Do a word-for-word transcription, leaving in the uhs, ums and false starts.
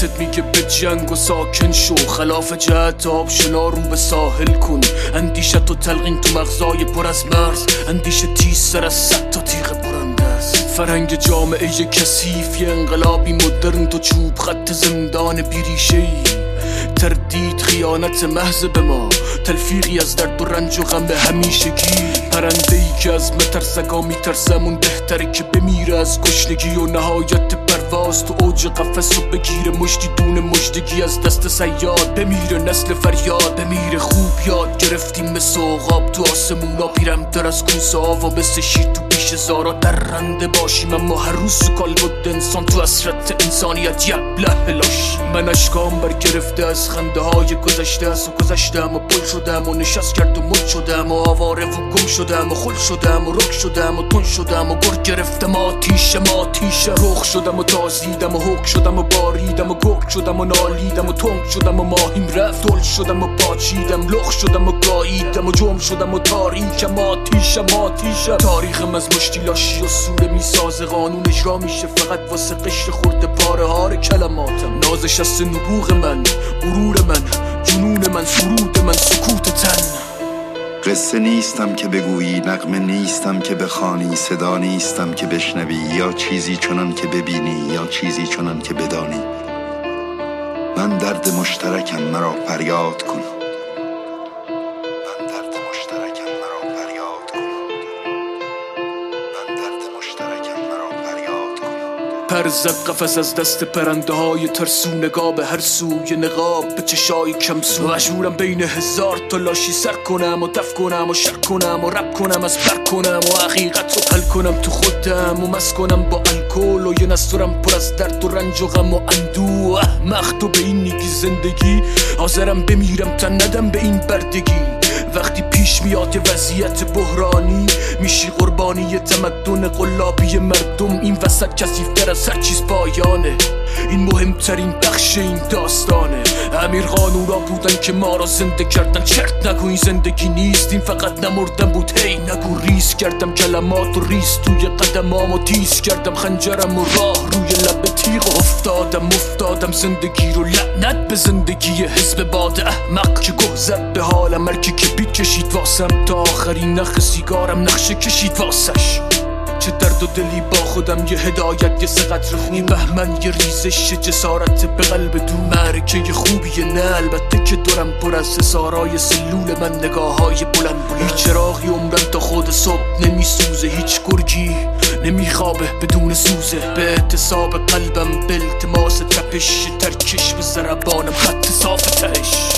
جهتت میگه به جنگ و ساکن شو، خلاف جهت آب شنا رو به ساحل کن. اندیشه تو تلقین تو مغزای پر از مرز، اندیشه تیز سر از صد تا تیغ برنده است. فرنگ جامعه کثیف یه انقلابی مدرن، تو چوب خط زندان بیریشه‌ای. تردید خیانت محض به ما، تلفیقی از درد و رنج و غم همیشگی. پرنده‌ای که از مترسگا میترسمون بهتره که بمیره از گشنگی و نهایت پرواز تو اوج قفس و بگیره مجدی دون مجدگی از دست صیاد. بمیره نسل فریاد، بمیره خوب یاد گرفتیم مثل عقاب تو آسمونا، پیرمتر از کوسه ها و مثل شیر تو پیش زارا درنده باشیم. اما هر روز تو کالبد انسان تو حسرت انسانیت یبله هلاش. من اشکام برگرفته از خنده های گذشته است و گذشتم و پل شدم و نشست کرد و مد شدم و آواره و گم شدم و خل شدم و رک شدم و تون شدم و گر گرفتم آتیشم آتیشم. رخ شدم و تازیدم و حک شدم و باریدم و گرگ شدم و نالیدم و تنگ شدم و ماهیم رفت. دل شدم و پاچیدم، لخ شدم و گاییدم و جمع شدم و تاریکم آتیشم آتیشم. تاریخم از مشتی لاشی و سوره میسازه، قانون اجرا میشه فقط واسه قشر خورده پاره هار کلماتم. نازش از نبوغ من، غرور من، جنون من، سرود من، سکوت تن. قصه نیستم که بگویی، نغمه نیستم که بخوانی، صدا نیستم که بشنوی، یا چیزی چنان که ببینی یا چیزی چنان که بدانی. من درد مشترکم، مرا فریاد کن. من درد مشترکم، مرا فریاد کن. من درد مشترکم، مرا فریاد کن. پر زد قفس از دست پرنده های ترسو، نگاه به هر سوی نقاب به چشای کمسو. مجبورم بین هزار تا لاشی سر کنم و دف کنم و شر کنم و رب کنم از بر کنم و حقیقت رو حل کنم تو خودم و مس کنم با الکل و یه نسترم پر از درد و رنج و غم و اندوه. احمق تو به این میگی زندگی، حاضرم بمیرم تا ندم به این بردگی. وقتی پیش میاد یه وضعیت بحرانی، میشی قربانی تمدن قلابی مردم. این وسط کثیف‌تر از هر چیز پایانه، این مهمترین بخش این داستانه. امیر قانونا بودن که ما را زنده کردن، چرت نگو این زندگی نیست، این فقط نمردن بود. هی نگو ریس کردم کلمات و ریس توی قدمام و تیز کردم خنجرم و راه روی لب تیغ و افتادم افتادم زندگی رو لعنت به زندگی حزب باد احمق که گه زد به حالم. مرکی که بیت کشید واسم تا آخرین نخ سیگارم نقشه کشید واسش. چه درد و دلی با خودم، یه هدایت، یه سقط رخون بهمن، یه ریزش جسارت به قلب دو. معرکه یه خوبیه نه البته که دورم پر از حسارای سلول من، نگاه های بلند بلند. هیچ چراغی عمرم تا خود صبح نمیسوزه، هیچ گرگی نمیخوابه بدون سوزه. به اعتصاب قلبم، به التماس تپش، ترکش به ضربانم خط صاف تهش.